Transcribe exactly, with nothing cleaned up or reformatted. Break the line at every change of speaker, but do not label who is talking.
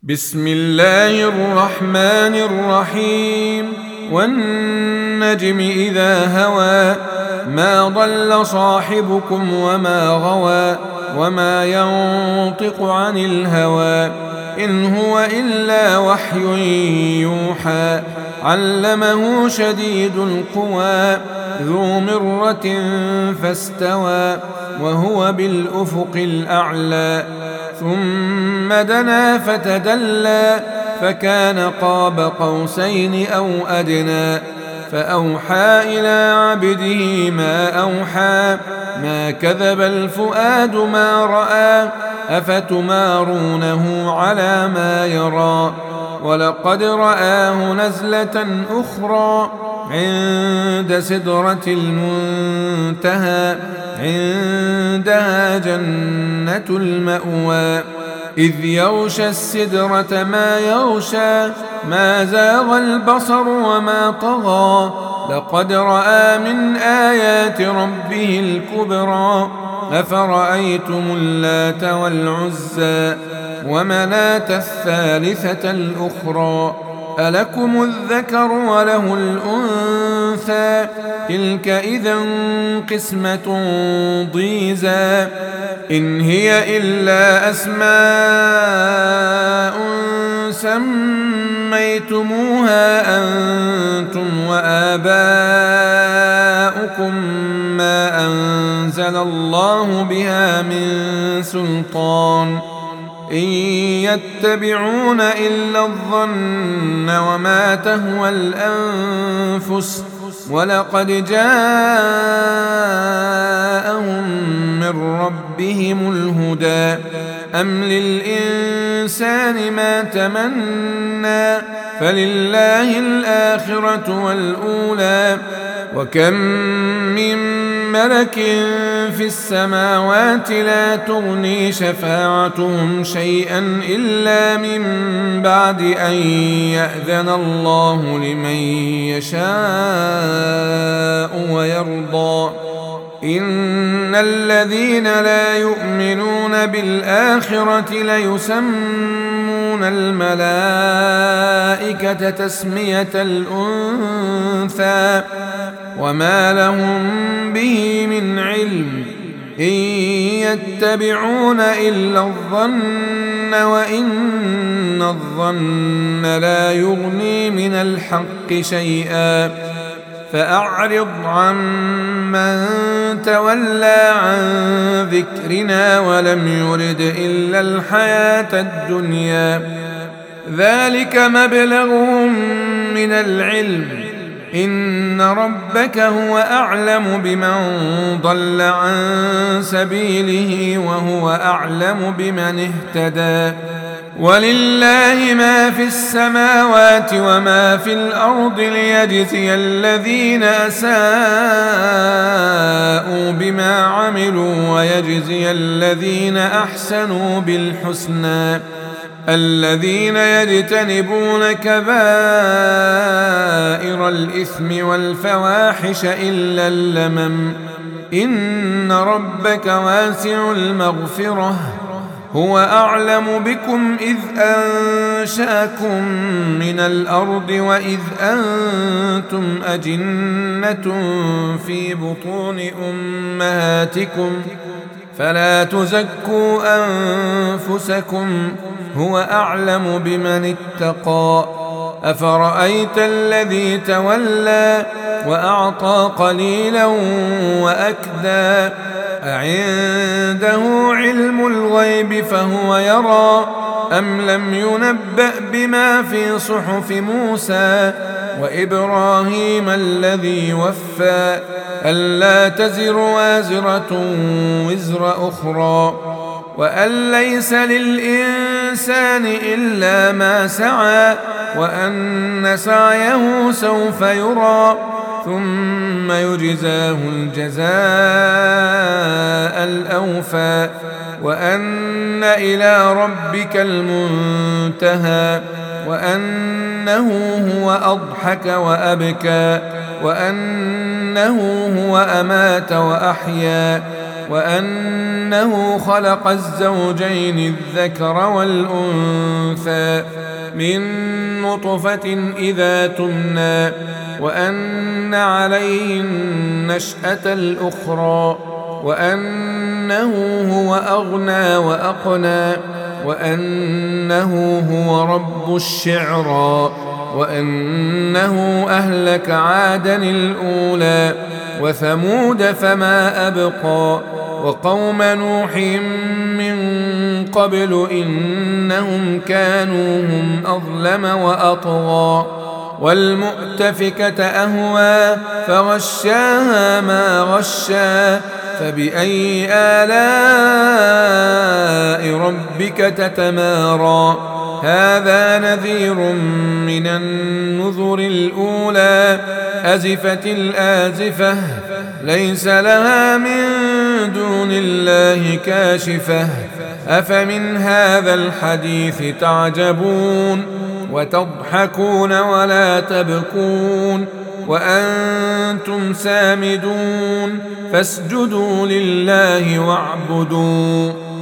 بسم الله الرحمن الرحيم والنجم إذا هوى ما ضل صاحبكم وما غوى وما ينطق عن الهوى إن هو إلا وحي يوحى علمه شديد القوى ذو مرة فاستوى وهو بالأفق الأعلى ثم دنا فتدلى فكان قاب قوسين أو أدنى فأوحى إلى عبده ما أوحى ما كذب الفؤاد ما رأى أفتمارونه على ما يرى ولقد رآه نزلة أخرى عند سدرة المنتهى عندها جنة المأوى إذ يغشى السدرة ما يغشى ما زاغ البصر وما طغى لقد رأى من آيات ربه الكبرى أفرأيتم اللات والعزى ومناة الثالثة الأخرى ألكم الذكر وله الأنثى تلك إذا قسمة ضيزى إن هي إلا أسماء سميتموها أنتم وآباؤكم ما أنزل الله بها من سلطان إن يتبعون إلا الظن وما تهوى الأنفس ولقد جاءهم من ربهم الهدى أم للإنسان ما تمنى فلله الآخرة والأولى وكم من ملك في السماوات لا تغني شفاعتهم شيئا إلا من بعد أن يأذن الله لمن يشاء ويرضى إن الذين لا يؤمنون بالآخرة ليسمون الملائكة تسمية الأنثى وما لهم به من علم إن يتبعون إلا الظن وإن الظن لا يغني من الحق شيئا فأعرض عمن تولى عن ذكرنا ولم يرد إلا الحياة الدنيا ذلك مبلغهم من العلم إن ربك هو أعلم بمن ضل عن سبيله وهو أعلم بمن اهتدى ولله ما في السماوات وما في الأرض ليجزي الذين أساءوا بما عملوا ويجزي الذين أحسنوا بالحسنى الذين يجتنبون كبائر الإثم والفواحش إلا اللمم إن ربك واسع المغفرة هو أعلم بكم إذ أنشأكم من الأرض وإذ أنتم أجنة في بطون أمهاتكم فلا تزكوا أنفسكم هو أعلم بمن اتقى أفرأيت الذي تولى وأعطى قليلا وأكدى أعنده علم الغيب فهو يرى أم لم ينبأ بما في صحف موسى وإبراهيم الذي وفى ألا تزر وازرة وزر أخرى وأن ليس للإنسان إلا ما سعى وأن سعيه سوف يرى ثم يجزاه الجزاء الأوفى وأن إلى ربك المنتهى وأنه هو أضحك وأبكى وأنه هو أمات وأحيا وأنه خلق الزوجين الذكر والأنثى من نطفة إذا تمنى وأن عليه النشأة الأخرى وأنه هو أغنى وأقنى وأنه هو رب الشعرى وأنه أهلك عادا الأولى وثمود فما أبقى وقوم نوح من قبل إنهم كانوا هم أظلم وأطغى والمؤتفكة أهوى فغشاها ما غشا فبأي آلاء ربك تتمارى هذا نذير من النذر الأولى أزفت الآزفة ليس لها من دون الله كاشفة أفمن هذا الحديث تعجبون وتضحكون ولا تبكون وأنتم سامدون فاسجدوا لله واعبدوا